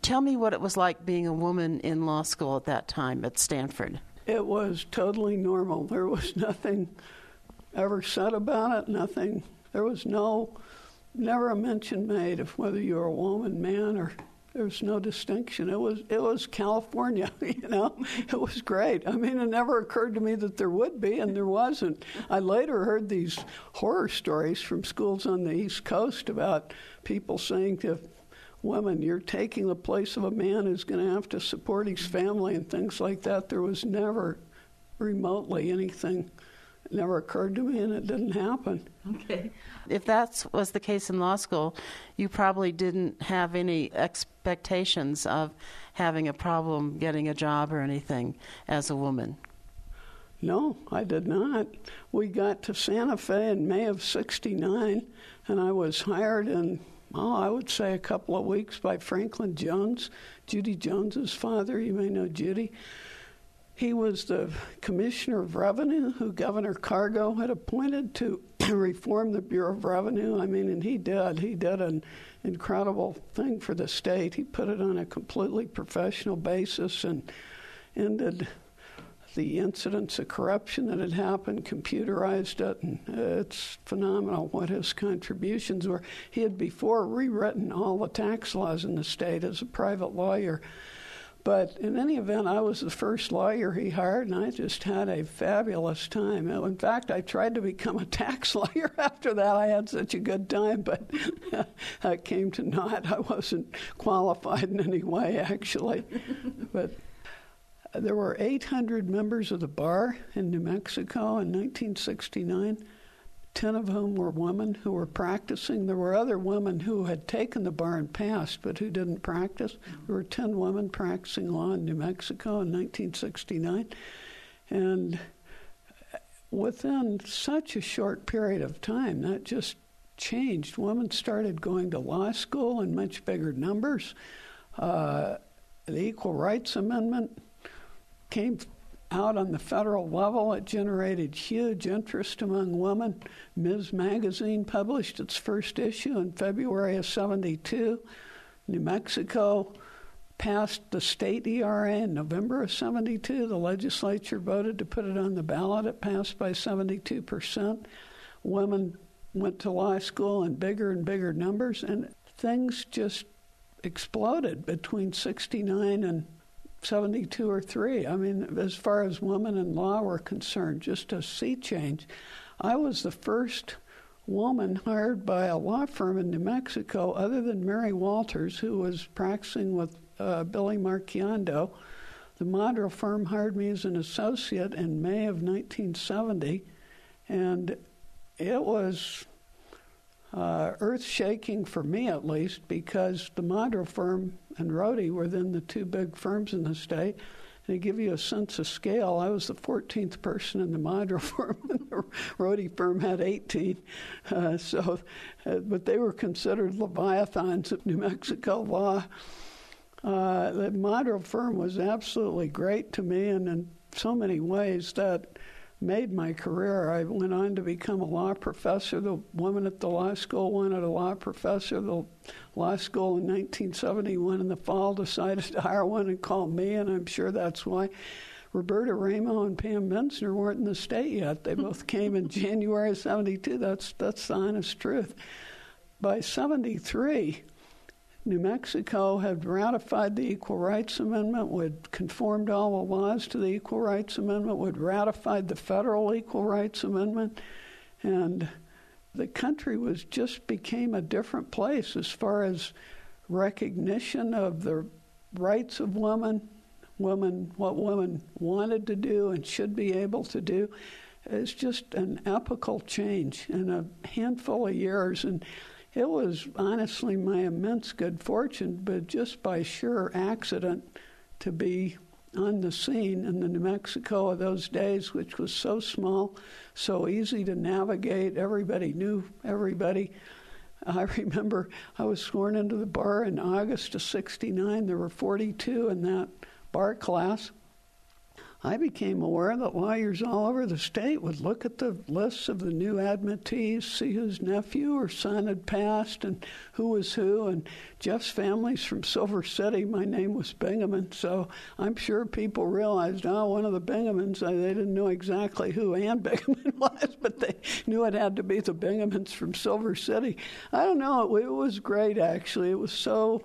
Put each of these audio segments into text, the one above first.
Tell me what it was like being a woman in law school at that time at Stanford. It was totally normal. There was nothing ever said about it, nothing. There was never a mention made of whether you were a woman, man, or there was no distinction. It was California, It was great. I mean, it never occurred to me that there would be, and there wasn't. I later heard these horror stories from schools on the East Coast about people saying to women, you're taking the place of a man who's going to have to support his family and things like that. There was never remotely anything. It never occurred to me, and it didn't happen. Okay. If that was the case in law school, you probably didn't have any expectations of having a problem getting a job or anything as a woman. No, I did not. We got to Santa Fe in May of '69, and I was hired in, I would say a couple of weeks by Franklin Jones, Judy Jones's father. You may know Judy. He was the Commissioner of Revenue who Governor Cargo had appointed to reform the Bureau of Revenue. I mean, and he did. He did an incredible thing for the state. He put it on a completely professional basis and ended the incidents of corruption that had happened, computerized it, and it's phenomenal what his contributions were. He had before rewritten all the tax laws in the state as a private lawyer. But in any event, I was the first lawyer he hired, and I just had a fabulous time. In fact, I tried to become a tax lawyer after that. I had such a good time, but that came to naught. I wasn't qualified in any way, actually. But there were 800 members of the bar in New Mexico in 1969. 10 of whom were women who were practicing. There were other women who had taken the bar and passed, but who didn't practice. There were 10 women practicing law in New Mexico in 1969. And within such a short period of time, that just changed. Women started going to law school in much bigger numbers. The Equal Rights Amendment came out on the federal level. It generated huge interest among women. Ms. Magazine published its first issue in February of '72. New Mexico passed the state ERA in November of '72. The legislature voted to put it on the ballot. It passed by 72%. Women went to law school in bigger and bigger numbers, and things just exploded between '69 and 72 or 3. I mean, as far as women in law were concerned, just a sea change. I was the first woman hired by a law firm in New Mexico other than Mary Walters, who was practicing with Billy Marchiondo. The Madrill firm hired me as an associate in May of 1970, and it was earth-shaking for me, at least, because the Madrill firm and Rody were then the two big firms in the state. And to give you a sense of scale, I was the 14th person in the Madrill firm, and the Rody firm had 18. But they were considered leviathans of New Mexico law. The Madrill firm was absolutely great to me, and in so many ways that made my career. I went on to become a law professor. The woman at the law school wanted a law professor. The law school in 1971 in the fall decided to hire one and call me, and I'm sure that's why. Roberta Ramo and Pam Menzner weren't in the state yet. They both came in January of '72. That's the honest truth. By '73, New Mexico had ratified the Equal Rights Amendment, would conformed all the laws to the Equal Rights Amendment, would ratified the federal Equal Rights Amendment, and the country just became a different place as far as recognition of the rights of women, what women wanted to do and should be able to do. It's just an epochal change in a handful of years, and it was honestly my immense good fortune, but just by sheer accident, to be on the scene in the New Mexico of those days, which was so small, so easy to navigate. Everybody knew everybody. I remember I was sworn into the bar in August of '69. There were 42 in that bar class. I became aware that lawyers all over the state would look at the lists of the new admittees, see whose nephew or son had passed and who was who. And Jeff's family's from Silver City. My name was Bingaman. So I'm sure people realized, one of the Bingamans, they didn't know exactly who Ann Bingaman was, but they knew it had to be the Bingamans from Silver City. I don't know. It was great, actually. It was so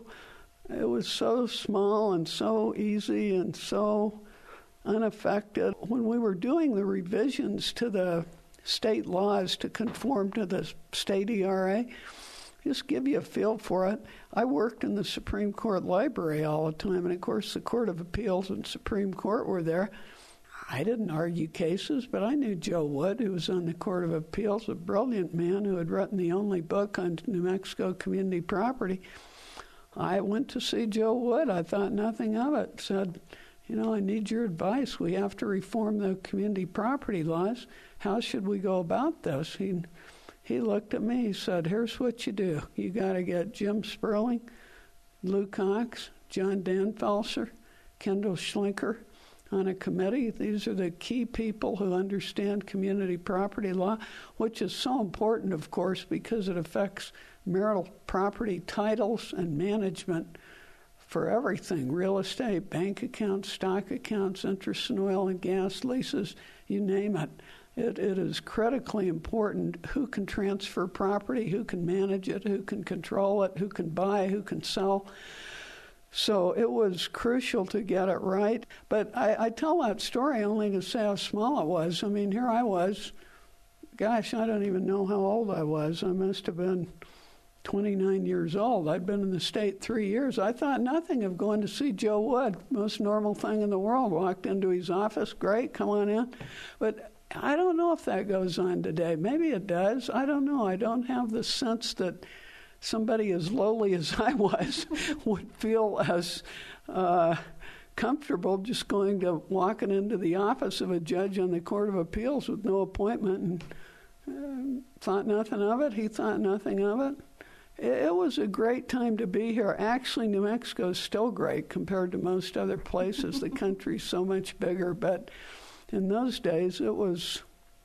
small and so easy and so unaffected. When we were doing the revisions to the state laws to conform to the state ERA, just give you a feel for it. I worked in the Supreme Court library all the time, and of course the Court of Appeals and Supreme Court were there. I didn't argue cases, but I knew Joe Wood, who was on the Court of Appeals, a brilliant man who had written the only book on New Mexico community property. I went to see Joe Wood. I thought nothing of it. Said, I need your advice. We have to reform the community property laws. How should we go about this? He looked at me. He said, here's what you do. You got to get Jim Sperling, Lou Cox, John Danfelser, Kendall Schlinker on a committee. These are the key people who understand community property law, which is so important, of course, because it affects marital property titles and management for everything: real estate, bank accounts, stock accounts, interest in oil and gas leases, you name it. It is critically important who can transfer property, who can manage it, who can control it, who can buy, who can sell. So it was crucial to get it right. But I tell that story only to say how small it was. I mean, here I was. Gosh, I don't even know how old I was. I must have been 29 years old. I'd been in the state 3 years. I thought nothing of going to see Joe Wood. Most normal thing in the world. Walked into his office. Great, come on in. But I don't know if that goes on today. Maybe it does. I don't know. I don't have the sense that somebody as lowly as I was would feel as comfortable just walking into the office of a judge on the Court of Appeals with no appointment and thought nothing of it. He thought nothing of it. It was a great time to be here. Actually, New Mexico is still great compared to most other places. The country's so much bigger, but in those days, it was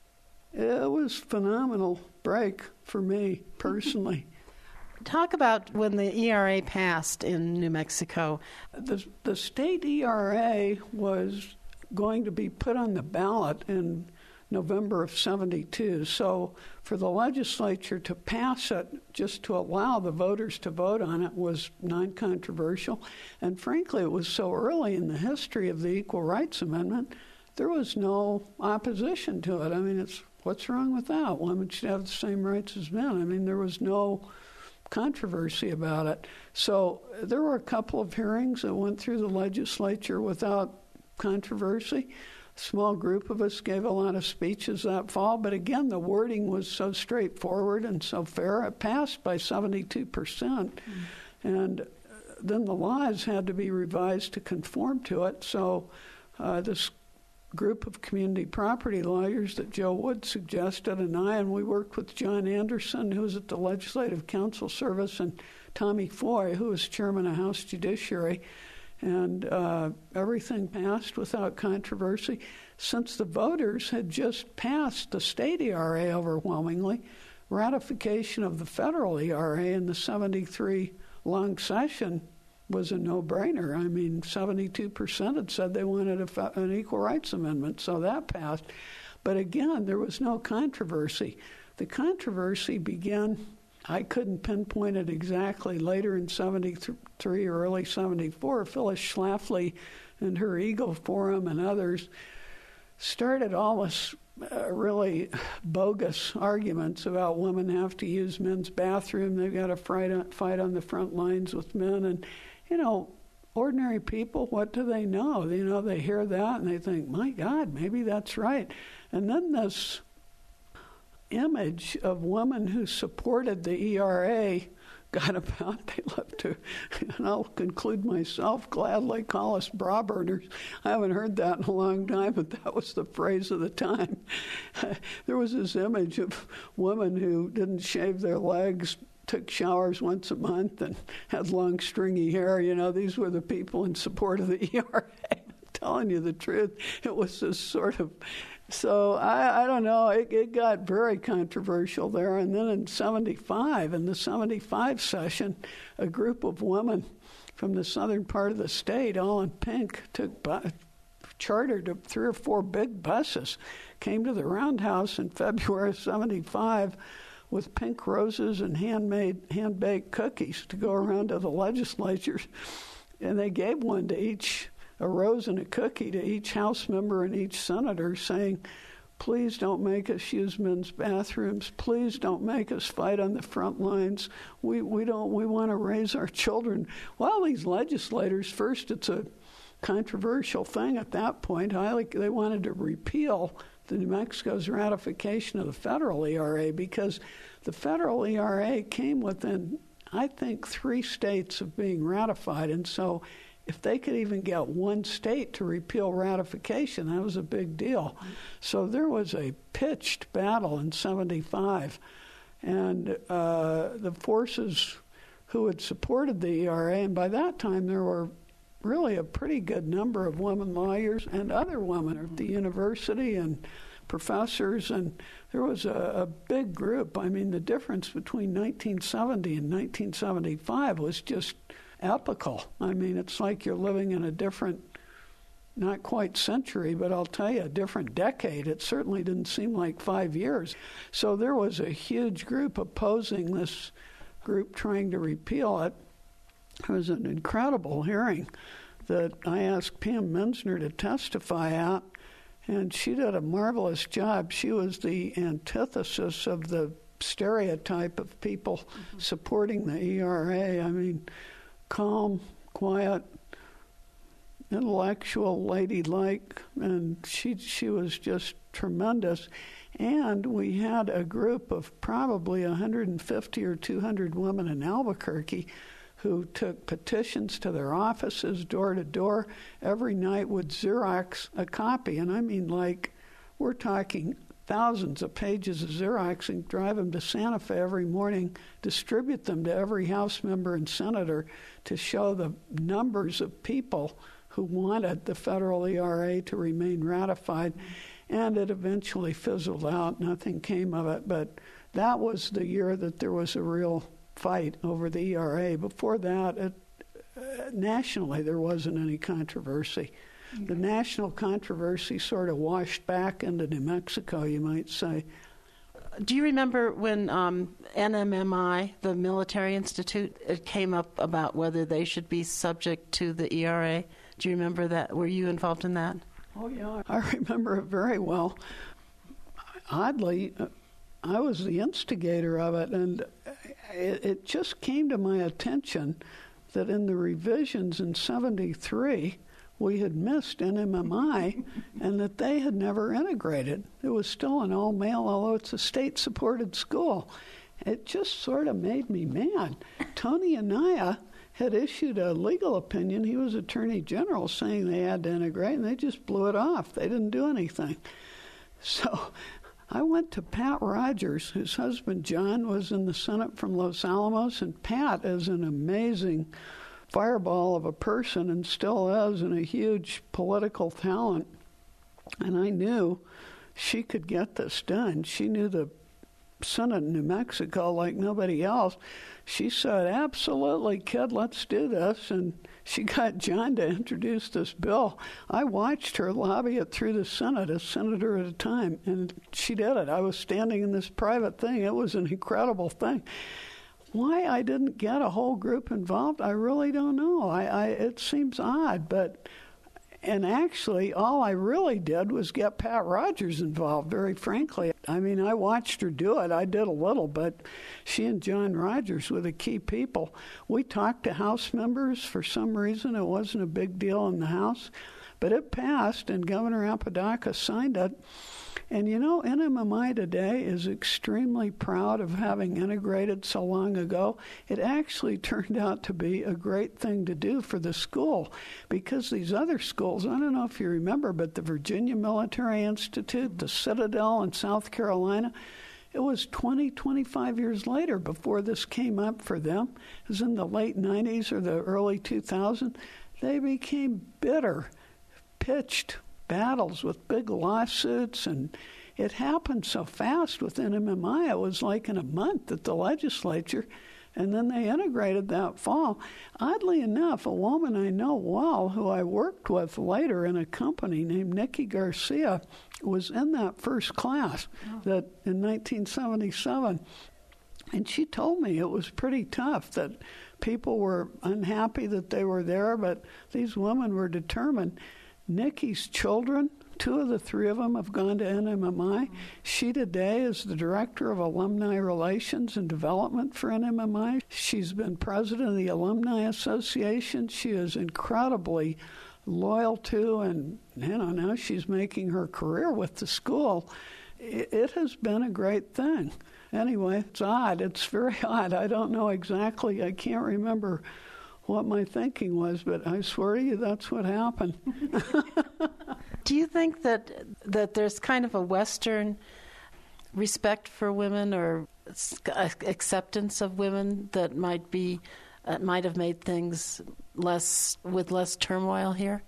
phenomenal break for me personally. Talk about when the ERA passed in New Mexico. The state ERA was going to be put on the ballot in November of 72. So for the legislature to pass it, just to allow the voters to vote on it, was non-controversial. And frankly, it was so early in the history of the Equal Rights Amendment, there was no opposition to it. I mean, what's wrong with that? Women should have the same rights as men. I mean, there was no controversy about it. So there were a couple of hearings that went through the legislature without controversy. A small group of us gave a lot of speeches that fall, but again, the wording was so straightforward and so fair. It passed by 72%, and then the laws had to be revised to conform to it. So this group of community property lawyers that Joe Wood suggested, and we worked with John Anderson, who was at the Legislative Council Service, and Tommy Foy, who was chairman of House Judiciary, and everything passed without controversy. Since the voters had just passed the state ERA overwhelmingly, ratification of the federal ERA in the 73 long session was a no-brainer. I mean, 72% had said they wanted an Equal Rights Amendment, so that passed. But again, there was no controversy. The controversy began, I couldn't pinpoint it exactly, later in 73 or early 74. Phyllis Schlafly and her Eagle Forum and others started all this really bogus arguments about women have to use men's bathroom. They've got to fight on the front lines with men. And ordinary people, what do they know? They hear that and they think, my God, maybe that's right. And then this image of women who supported the ERA got about. They love to, and I'll conclude myself, gladly call us bra burners. I haven't heard that in a long time, but that was the phrase of the time. There was this image of women who didn't shave their legs, took showers once a month, and had long, stringy hair. These were the people in support of the ERA. telling you the truth. It was this sort of, so I don't know, it got very controversial there. And then in the 75 session, a group of women from the southern part of the state, all in pink, chartered 3 or 4 big buses, came to the Roundhouse in February of 75 with pink roses and hand-baked cookies to go around to the legislatures. And they gave one to each, a rose and a cookie to each House member and each senator, saying, please don't make us use men's bathrooms. Please don't make us fight on the front lines. We want to raise our children. Well, these legislators, first it's a controversial thing at that point. They wanted to repeal the New Mexico's ratification of the federal ERA, because the federal ERA came within, I think, 3 states of being ratified. And so if they could even get one state to repeal ratification, that was a big deal. So there was a pitched battle in 75. And the forces who had supported the ERA, and by that time there were really a pretty good number of women lawyers and other women at the university and professors, and there was a big group. I mean, the difference between 1970 and 1975 was just epical. I mean, it's like you're living in a different, not quite century, but I'll tell you, a different decade. It certainly didn't seem like 5 years. So there was a huge group opposing this group trying to repeal it. It was an incredible hearing that I asked Pam Menzner to testify at, and she did a marvelous job. She was the antithesis of the stereotype of people supporting the ERA. I mean, calm, quiet, intellectual, ladylike, and she was just tremendous. And we had a group of probably 150 or 200 women in Albuquerque who took petitions to their offices, door to door, every night would Xerox a copy. And I mean, like, we're talking thousands of pages of Xerox, and drive them to Santa Fe every morning, distribute them to every House member and senator to show the numbers of people who wanted the federal ERA to remain ratified. And it eventually fizzled out. Nothing came of it. But that was the year that there was a real fight over the ERA. Before that, nationally, there wasn't any controversy. Okay. The national controversy sort of washed back into New Mexico, you might say. Do you remember when NMMI, the Military Institute, it came up about whether they should be subject to the ERA? Do you remember that? Were you involved in that? Oh, yeah, I remember it very well. Oddly, I was the instigator of it, and it just came to my attention that in the revisions in 73, we had missed NMMI and that they had never integrated. It was still an all-male, although it's a state-supported school. It just sort of made me mad. Tony Anaya had issued a legal opinion. He was Attorney General, saying they had to integrate, and they just blew it off. They didn't do anything. So I went to Pat Rogers, whose husband John was in the Senate from Los Alamos, and Pat is an amazing fireball of a person and still is, and a huge political talent. And I knew she could get this done. She knew the Senate in New Mexico like nobody else. She said, absolutely, kid, let's do this. And she got John to introduce this bill. I watched her lobby it through the Senate, a senator at a time, and she did it. I was standing in this private thing. It was an incredible thing. Why I didn't get a whole group involved, I really don't know. It seems odd, and actually, all I really did was get Pat Rogers involved, very frankly. I mean, I watched her do it. I did a little, but she and John Rogers were the key people. We talked to House members. For some reason, it wasn't a big deal in the House, but it passed, and Governor Apodaca signed it. And you know, NMMI today is extremely proud of having integrated so long ago. It actually turned out to be a great thing to do for the school, because these other schools, I don't know if you remember, but the Virginia Military Institute, the Citadel in South Carolina, it was 20, 25 years later before this came up for them. It was in the late 90s or the early 2000s. They became bitter pitched battles with big lawsuits, and it happened so fast with NMMI. It was like in a month at the legislature, and then they integrated that fall. Oddly enough, a woman I know well, who I worked with later in a company named Nikki Garcia, was in that first class that in 1977. And she told me it was pretty tough, that people were unhappy that they were there, but these women were determined. Nikki's children, 2 of the 3 of them have gone to NMMI. She today is the director of alumni relations and development for NMMI. She's been president of the Alumni Association. She is incredibly loyal to, and now she's making her career with the school. It has been a great thing. Anyway, it's odd. It's very odd. I don't know exactly. I can't remember what my thinking was, but I swear to you, that's what happened. Do you think that there's kind of a Western respect for women or acceptance of women that might have made things with less turmoil here?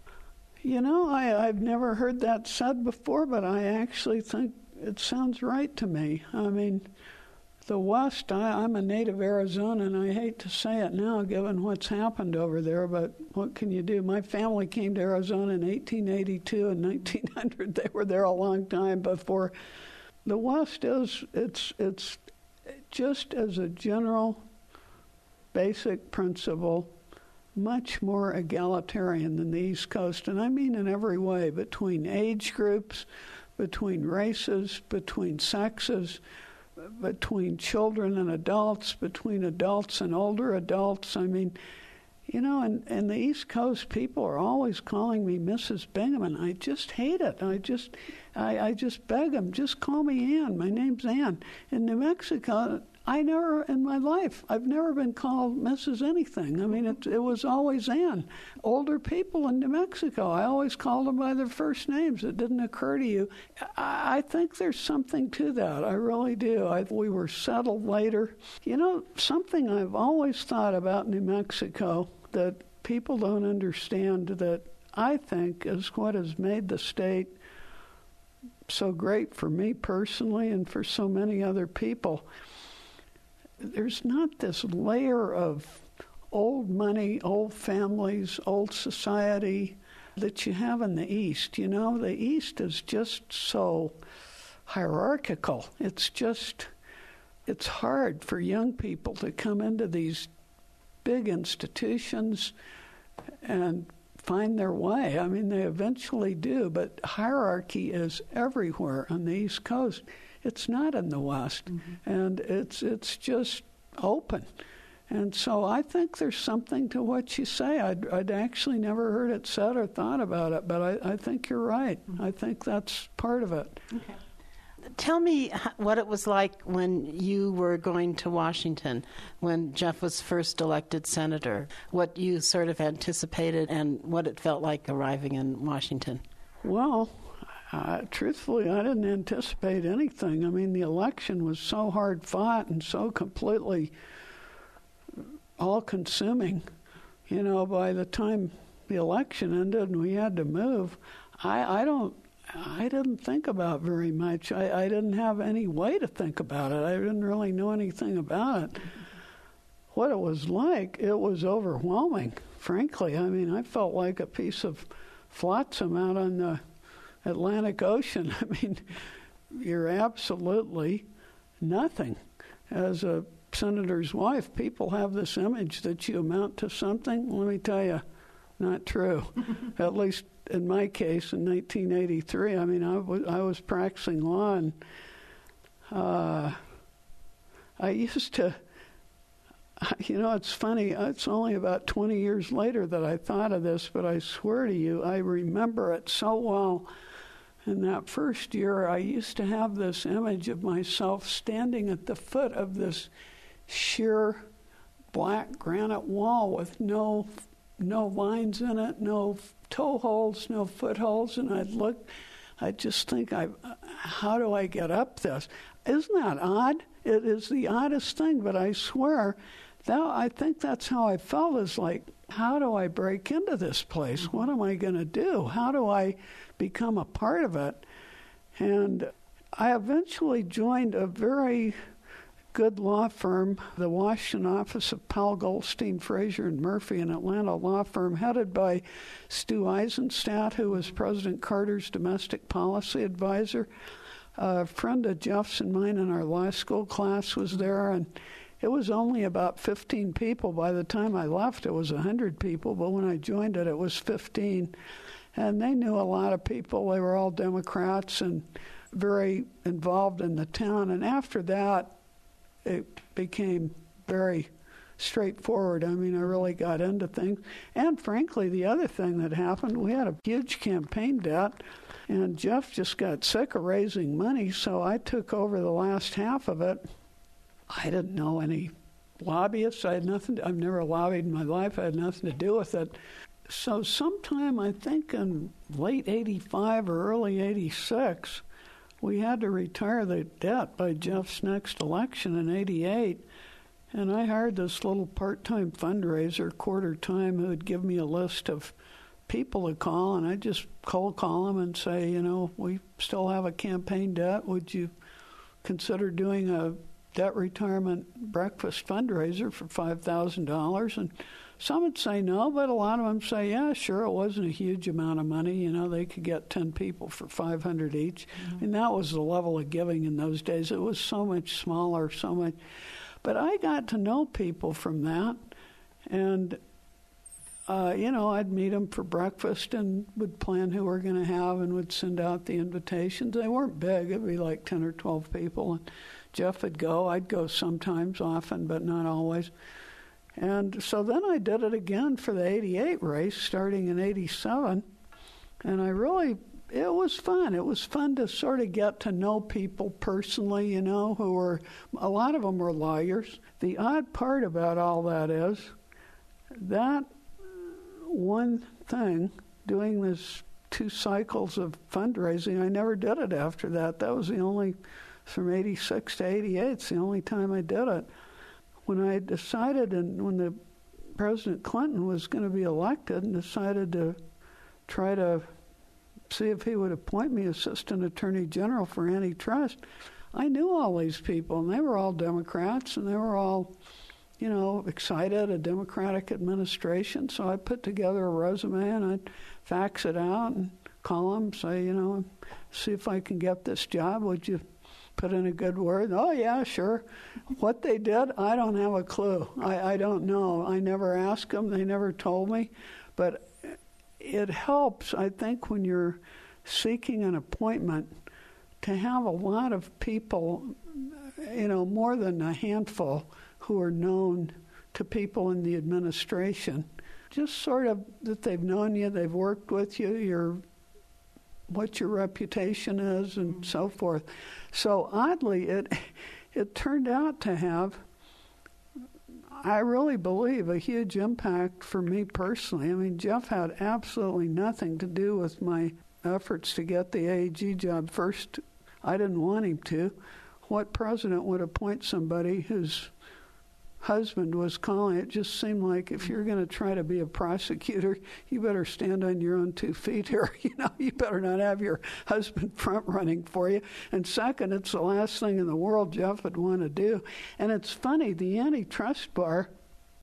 I've never heard that said before, but I actually think it sounds right to me. I mean, the West, I'm a native Arizonan, and I hate to say it now given what's happened over there, but what can you do? My family came to Arizona in 1882 and 1900. They were there a long time before. The West it's just as a general basic principle, much more egalitarian than the East Coast, and I mean in every way, between age groups, between races, between sexes, between children and adults, between adults and older adults. I mean, and the East Coast people are always calling me Mrs. Bingham, and I just hate it. I just beg them, just call me Ann. My name's Ann. In New Mexico, I've never been called Mrs. anything. I mean, it was always Ann. Older people in New Mexico, I always called them by their first names. It didn't occur to you. I think there's something to that. I really do. We were settled later. Something I've always thought about New Mexico that people don't understand, that I think is what has made the state so great for me personally and for so many other people. There's not this layer of old money, old families, old society that you have in the East. The East is just so hierarchical. It's hard for young people to come into these big institutions and find their way. I mean, they eventually do, but hierarchy is everywhere on the East Coast. It's not in the West, and it's just open. And so I think there's something to what you say. I'd actually never heard it said or thought about it, but I think you're right. I think that's part of it. Okay. Tell me what it was like when you were going to Washington, when Jeff was first elected senator, what you sort of anticipated and what it felt like arriving in Washington. Well, truthfully, I didn't anticipate anything. I mean, the election was so hard fought and so completely all-consuming. By the time the election ended and we had to move, I didn't think about very much. I didn't have any way to think about it. I didn't really know anything about it. What it was like, it was overwhelming, frankly. I mean, I felt like a piece of flotsam out on the Atlantic Ocean. I mean, you're absolutely nothing. As a senator's wife, people have this image that you amount to something. Let me tell you, not true. At least in my case, in 1983, I mean, I was practicing law, and I used to, it's funny, it's only about 20 years later that I thought of this, but I swear to you, I remember it so well. In that first year, I used to have this image of myself standing at the foot of this sheer black granite wall with no lines in it, no toe holds, no footholds, and I'd just think, how do I get up this? Isn't that odd? It is the oddest thing, but I swear I think that's how I felt, is like, how do I break into this place? What am I going to do? How do I become a part of it? And I eventually joined a very good law firm, the Washington office of Powell, Goldstein, Fraser, and Murphy, an Atlanta law firm headed by Stu Eisenstadt, who was President Carter's domestic policy advisor. A friend of Jeff's and mine in our law school class was there, and it was only about 15 people. By the time I left, it was 100 people, but when I joined it, it was 15. And they knew a lot of people. They were all Democrats and very involved in the town. And after that, it became very straightforward. I mean, I really got into things. And frankly, the other thing that happened, we had a huge campaign debt, and Jeff just got sick of raising money, so I took over the last half of it. I didn't know any lobbyists. I've never lobbied in my life. I had nothing to do with it. So sometime, I think in late 85 or early 86, we had to retire the debt by Jeff's next election in 88. And I hired this little part-time fundraiser, quarter time, who would give me a list of people to call, and I'd just cold call them and say, you know, we still have a campaign debt. Would you consider doing a debt retirement breakfast fundraiser for $5,000? And some would say no, but a lot of them say, yeah, sure. It wasn't a huge amount of money. You know, they could get 10 people for $500 each. Mm-hmm. And that was the level of giving in those days. It was so much smaller, so much. But I got to know people from that. And, you know, I'd meet them for breakfast and would plan who we're going to have and would send out the invitations. They weren't big. It'd be like 10 or 12 people. And Jeff would go. I'd go sometimes, often, but not always. And so then I did it again for the 88 race, starting in 87. And it was fun. It was fun to sort of get to know people personally, you know, a lot of them were lawyers. The odd part about all that is that one thing, doing this 2 cycles of fundraising, I never did it after that. That was the only, from 86 to 88, it's the only time I did it. When I decided, and when the President Clinton was going to be elected, and decided to try to see if he would appoint me Assistant Attorney General for antitrust, I knew all these people, and they were all Democrats, and they were all, you know, excited, a Democratic administration. So I put together a resume, and I'd fax it out and call them, say, you know, see if I can get this job. Would you put in a good word? Oh, yeah, sure. What they did, I don't have a clue. I don't know. I never asked them. They never told me. But it helps, I think, when you're seeking an appointment to have a lot of people, you know, more than a handful who are known to people in the administration. Just sort of that they've known you, they've worked with you, what your reputation is, and so forth. So oddly, it turned out to have, I really believe, a huge impact for me personally. I mean, Jeff had absolutely nothing to do with my efforts to get the AG job. First, I didn't want him to. What president would appoint somebody whose husband was calling? It just seemed like if you're going to try to be a prosecutor, you better stand on your own 2 feet here. You know, you better not have your husband front running for you. And second, it's the last thing in the world Jeff would want to do. And it's funny, the antitrust bar